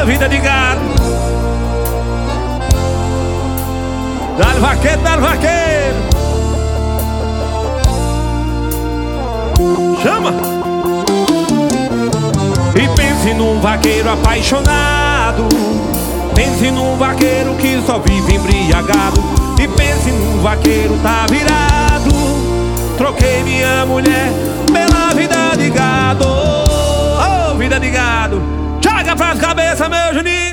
vida de gado. Dá-lhe vaqueiro, dá-lhe vaqueiro. Chama! E pense num vaqueiro apaixonado. Pense num vaqueiro que só vive embriagado. E pense num vaqueiro tá virado. Troquei minha mulher pela vida de gado. Oh, vida de gado. Joga pras cabeças, meu Juninho.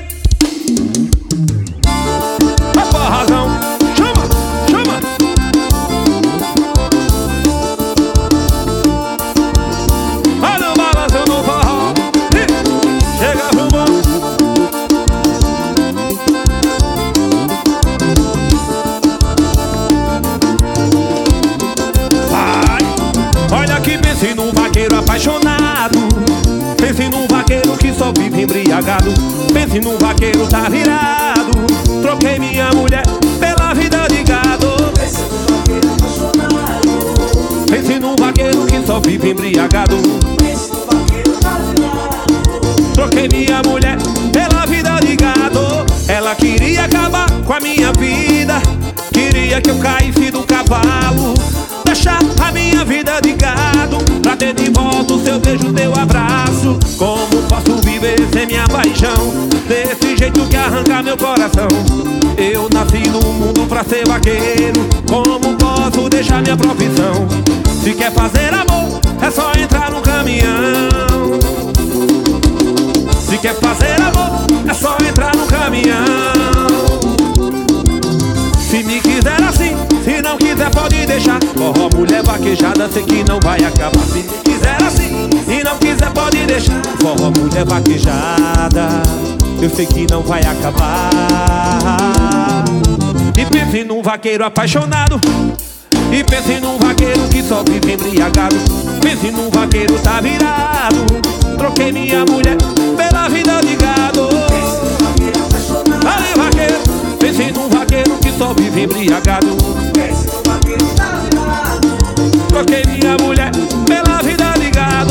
Opa, razão. Chama, chama. Olha o balanço no forró. Chega pro bom. Olha que pense num vaqueiro apaixonado. Pense num vaqueiro que só vive embriagado. Pense num vaqueiro tá virado. Troquei minha mulher pela vida de gado. Pense num vaqueiro apaixonado. Pense num vaqueiro que só vive embriagado. Pense num vaqueiro tá virado. Troquei minha mulher pela vida de gado. Ela queria acabar com a minha vida. Queria que eu caísse do cavalo. Deixar a minha vida de gado pra ter de volta o seu beijo, teu abraço. Como posso viver sem minha paixão? Desse jeito que arranca meu coração. Eu nasci no mundo pra ser vaqueiro. Como posso deixar minha profissão? Se quer fazer amor, é só entrar no caminhão. Se quer fazer amor, é só entrar no caminhão. Se me quiser assim, se não quiser pode deixar. Forró, mulher vaquejada, sei que não vai acabar. Se me quiser assim, se não quiser pode deixar. Forró, mulher vaquejada, eu sei que não vai acabar. E pense num vaqueiro apaixonado. E pense num vaqueiro que só vive embriagado. Pense num vaqueiro tá virado. Troquei minha mulher pela vida de gado. Ali vaqueiro, pense num vaqueiro que só vive embriagado. Pense num vaqueiro tá virado. Troquei minha mulher pela vida de gado.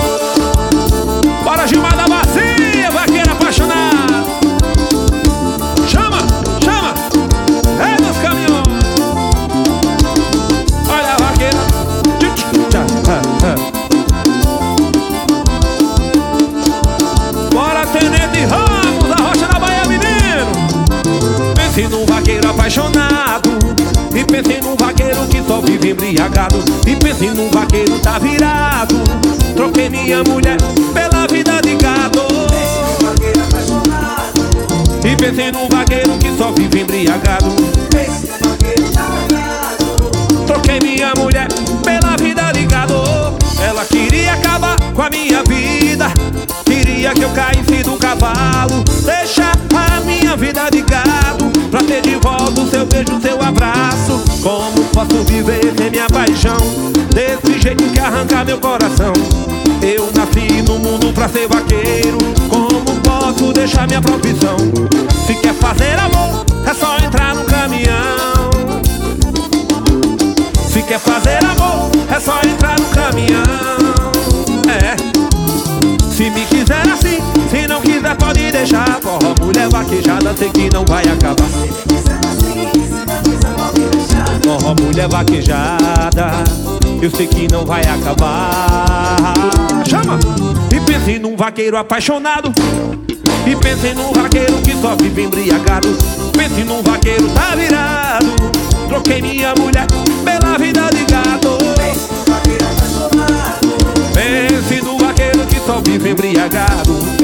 Bora Gilmar da Bacia, vaqueiro apaixonado. Chama, chama, é dos caminhões. Olha a vaqueira. Bora Tenente Ramos, a Rocha da Bahia, menino. Pense num vaqueiro apaixonado. E pense num vaqueiro que só vive embriagado. E pense num vaqueiro tá virado. Troquei minha mulher pela vida de gado. Pense num vaqueiro apaixonado. E pense num vaqueiro que só vive embriagado. Pense num vaqueiro tá virado. Troquei minha mulher pela vida de gado. Ela queria acabar com a minha vida. Queria que eu caísse do cavalo. Deixar a minha vida de gado pra ter de volta o seu beijo, o seu abraço. Como posso viver sem minha paixão? Desse jeito que arranca meu coração. Eu nasci no mundo pra ser vaqueiro. Como posso deixar minha profissão? Se quer fazer amor, é só entrar no caminhão. Se quer fazer amor, é só entrar no caminhão. É. Se me quiser assim, se não quiser pode deixar. Forró, mulher vaquejada, sei que não vai acabar. Se me quiser assim, se não quiser pode deixar. Forró, mulher vaquejada, eu sei que não vai acabar. Chama! E pense num vaqueiro apaixonado. E pense num vaqueiro que só vive embriagado. Pense num vaqueiro tá virado. Troquei minha mulher pela vida de gado. Pense num vaqueiro apaixonado. Pense num vaqueiro que só vive embriagado.